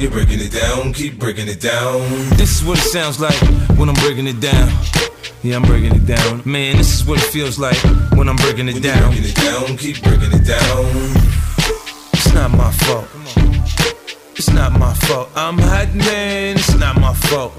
you're breaking it down, keep breaking it down. This is what it sounds like when I'm breaking it down. Yeah, I'm breaking it down. Man, this is what it feels like when I'm breaking it down. Breaking it down, keep breaking it down. It's not my fault. It's not my fault. I'm hot, man. It's not my fault.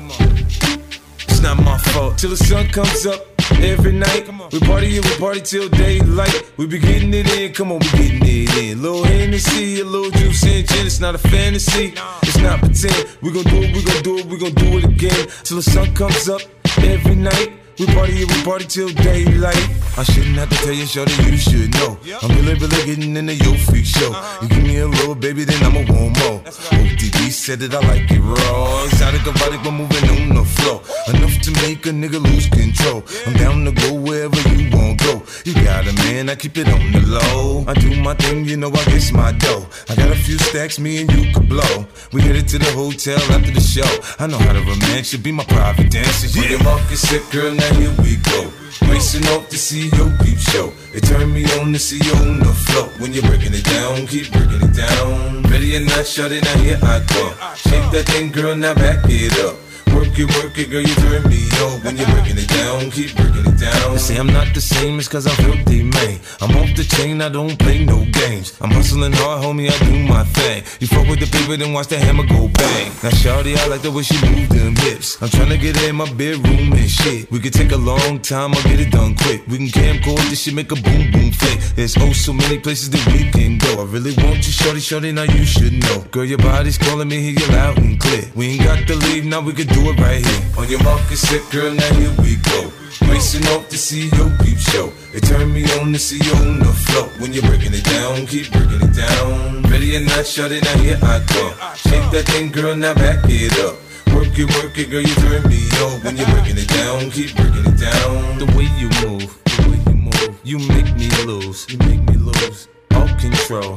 It's not my fault. Till the sun comes up every night. We party till daylight. We be getting it in, come on, we getting it in. Little Hennessy, a little juice and gin. It's not a fantasy, it's not pretend. We gon' do it, we gon' do it, we gon' do it again. Till the sun comes up every night. We party till daylight. I shouldn't have to tell you, shorty, you should know. I'm really getting into your freak show. You give me a little, baby, then I'ma want more. ODB said that I like it raw. Exotic, erotic, we're moving on the floor. Enough to make a nigga lose control. I'm down to go wherever you won't go. You got it, man, I keep it on the low. I do my thing, you know I get my dough. I got a few stacks, me and you could blow. We headed to the hotel after the show. I know how to romance you, be my private dancer. When your market sick, girl, now here we go. Racing off to see your peep show. It turned me on to see you on the floor. When you're breaking it down, keep breaking it down. Ready or not, shut it, now here I go. Shake that thing, girl, now back it up. Work it, girl, you turn me on. When you're breaking it down, keep breaking it down. They say I'm not the same, it's cause I'm filthy, man. I'm off the chain, I don't play no games. I'm hustling hard, homie, I do my thing. You fuck with the paper, then watch the hammer go bang. Now shawty, I like the way she move them hips. I'm tryna get her in my bedroom and shit. We could take a long time, I'll get it done quick. We can camcord this shit, make a boom boom flick. There's oh so many places that we can go. I really want you, shorty, now you should know. Girl, your body's calling me, hear you loud and clear. We ain't got to leave, now we can do it right here. On your market sick, girl, now here we go. Racing off to see your peep show. It turned me on to see you on the floor. When you're breaking it down, keep breaking it down. Ready or not, shut it, now here I go. Shake that thing, girl, now back it up. Work it, girl, you turn me on. When you're breaking it down, keep breaking it down. The way you move, you make me lose. You make me lose all control.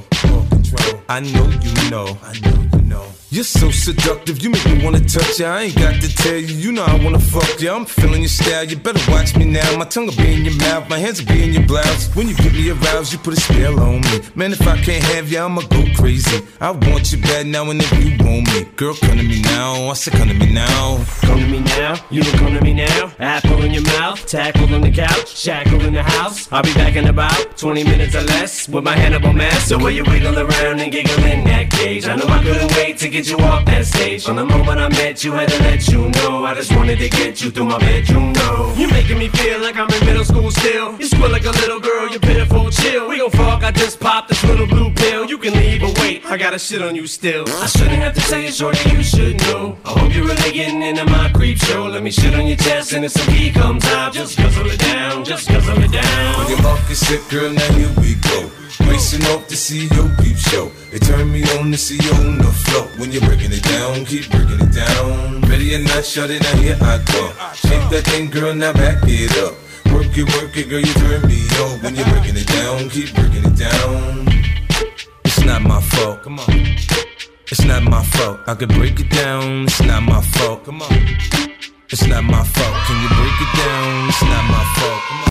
I know you know. You're so seductive, you make me wanna touch you. I ain't got to tell you, you know I wanna fuck you. I'm feeling your style, you better watch me now. My tongue will be in your mouth, my hands will be in your blouse. When you get me aroused, you put a spell on me. Man, if I can't have you, I'ma go crazy. I want you bad now and if you want me. Girl, come to me now, I said come to me now. Come to me now, you can come to me now. Apple in your mouth, tackle on the couch, shackle in the house. I'll be back in about 20 minutes or less with my Hannibal mask. So while you wiggle around and giggle in that cage, I know I couldn't wait to get you off that stage. From the moment I met you, had to let you know I just wanted to get you through my bedroom door. You're making me feel like I'm in middle school still. You squeal like a little girl, you're pitiful, chill. We gon' fuck, I just popped this little blue pill. You can leave, but wait, I gotta shit on you still. I shouldn't have to tell you, shorty, you should know. I hope you're really getting into my creep show. Let me shit on your chest and if some pee comes out, just guzzle it down, just guzzle it down. When your market sick, girl, now here we go. Racing off to see your peep show. It turned me on to see you on the floor. When you're breaking it down, keep breaking it down. Ready or not, shut it, now here I go. Shake that thing, girl, now back it up. Work it, girl, you turn me on. When you're breaking it down, keep breaking it down. It's not my fault, come on. It's not my fault, I could break it down. It's not my fault, come on. It's not my fault, can you break it down? It's not my fault, come on.